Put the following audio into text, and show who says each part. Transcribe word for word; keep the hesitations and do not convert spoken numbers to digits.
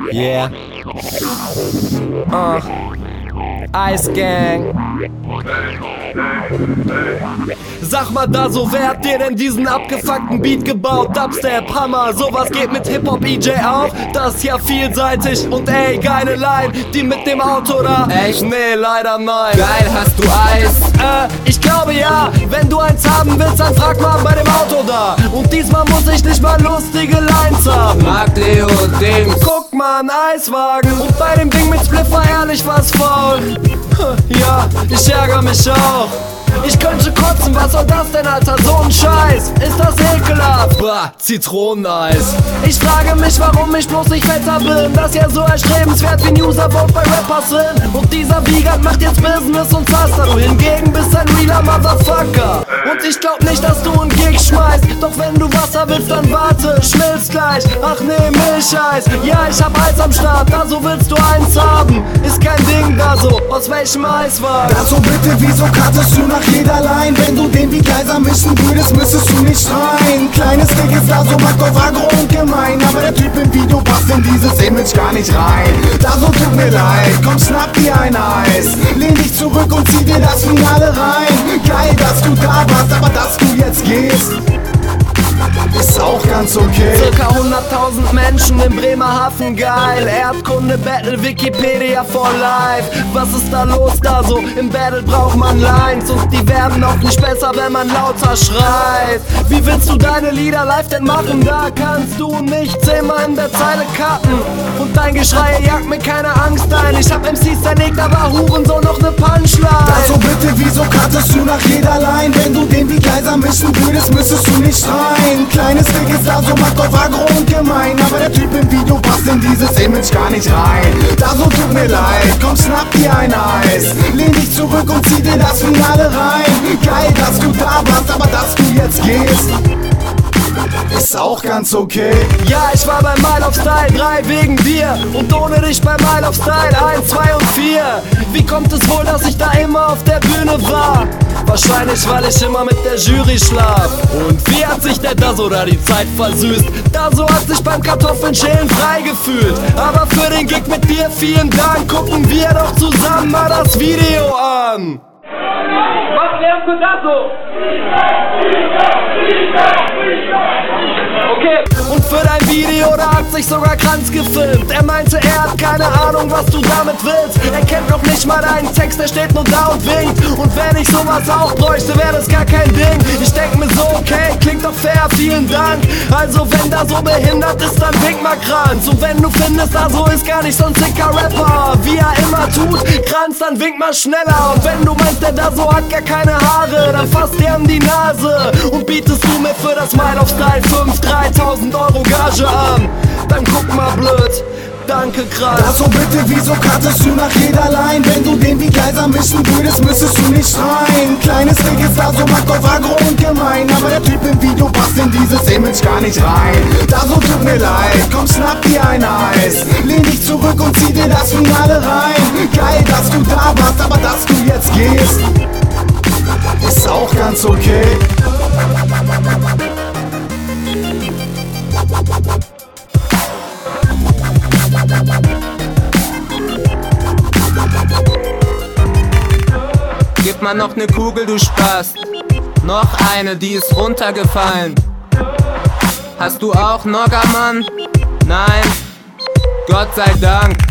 Speaker 1: Yeah. Uh. Ice Gang. Sag mal da so, wer hat dir denn diesen abgefuckten Beat gebaut? Dubstep, Hammer, sowas geht mit Hip-Hop-E J auch? Das ist ja vielseitig und ey, geile Line, die mit dem Auto da.
Speaker 2: Echt?
Speaker 1: Nee, leider nein.
Speaker 2: Geil, hast du Eis?
Speaker 1: Äh, ich glaube ja, wenn du eins haben willst, dann frag mal bei dem Auto da. Und diesmal muss ich nicht mal lustige Lines haben.
Speaker 2: Mag Leo Dings.
Speaker 1: Guck mal, ein Eiswagen. Und bei dem Ding mit Spliff war ehrlich was faul. Ja, ich ärgere mich auch. Ich könnte kotzen, was soll das denn, Alter? So ein Scheiß, ist das ekelhaft? Bah, Zitroneneis. Ich frage mich, warum ich bloß nicht fetter bin. Das ist ja so erstrebenswert wie ein Uservote bei Rappers sind. Und dieser Vegan macht jetzt Business und Zaster. Du hingegen bist ein realer Motherfucker. Und ich glaub nicht, dass du einen Gig schmeißt. Doch wenn du Wasser willst, dann warte, schmilzt gleich. Ach nee, Milcheis, ja, ich hab Eis am Start. Da so willst du eins haben, ist kein Ding da so. Aus welchem Eiswagen?
Speaker 3: Also bitte, wieso kartest du nach jeder Line? Wenn du den wie Geiser mischen würdest, müsstest du nicht schreien. Kleines Ding ist da so, macht auf agro und gemein. Aber der Typ im Video passt in dieses Image gar nicht rein. Da so, tut mir leid, komm, schnapp dir ein Eis. Lehn dich zurück und zieh dir das Finale rein. Geil, dass du da warst, aber dass du jetzt gehst, ist auch ganz okay.
Speaker 1: Circa hunderttausend Menschen in Bremerhaven, geil. Erdkunde, Battle, Wikipedia for life. Was ist da los da so? Im Battle braucht man Lines und die werden auch nicht besser, wenn man lauter schreit. Wie willst du deine Lieder live denn machen? Da kannst du nicht zehnmal in der Zeile cutten. Und dein Geschrei jagt mir keine Angst ein. Ich hab M Cs zerlegt, aber Hurensohn noch ne Punchline.
Speaker 3: Also bitte, wieso kartest du nach jeder Line? Wenn du den wie Geiser mischen würdest, müsstest du nicht schreien. Kleines Ding ist da so, macht auf agro und gemein. Aber der Typ im Video passt in dieses Image gar nicht rein. Da so, tut mir leid, komm, schnapp dir ein Eis. Lehn dich zurück und zieh dir das Finale rein. Geil, dass du da warst, aber dass du jetzt gehst, ist auch ganz okay.
Speaker 1: Ja, ich war bei Mile of Style drei wegen dir. Und ohne dich bei Mile of Style eins, zwei und vier. Wie kommt es wohl, dass ich da immer auf der Bühne war? Wahrscheinlich, weil ich immer mit der Jury schlaf. Und wie hat sich der Daso da die Zeit versüßt? Daso hat sich beim Kartoffelschälen frei gefühlt. Aber für den Gig mit dir vielen Dank. Gucken wir doch zusammen mal das Video an.
Speaker 4: Was lernst du da so?
Speaker 1: Okay, und für dein Video, da hat sich sogar Kranz gefilmt. Er meinte, er hat keine Ahnung, was du damit willst. Er kennt noch nicht mal deinen Text, er steht nur da und winkt. Und wenn ich sowas auch bräuchte, wäre das gar kein Ding. Ich denk mir so, okay, klingt doch fair, vielen Dank. Also wenn da so behindert ist, dann wink mal Kranz. Und wenn du findest, da so ist gar nicht so ein sicker Rapper, wie er immer tut, Kranz, dann wink mal schneller. Und wenn du meinst, der da so hat gar keine Haare, dann fass dir an die Nase und bietest du mir für das Mile of Style fünf, dreitausend Euro Gage an. Dann guck mal blöd, danke Kranz.
Speaker 3: Also bitte, wieso kartest du nach jeder Line? Wenn du den wie Geiser mischen würdest, müsstest du nicht schreien. Kleines Ding ist da so, macht auf agro und gemein. Aber der Typ im Video passt in dieses Image gar nicht rein. Da so, tut mir leid, komm, schnapp dir ein Eis. Lehn dich zurück und zieh dir das Finale rein. Geil, dass du da warst, aber dass du jetzt gehst, ist auch ganz okay.
Speaker 2: Gib mal noch ne Kugel, du Spast. Noch eine, die ist runtergefallen. Hast du auch Nogger, Mann? Nein, Gott sei Dank.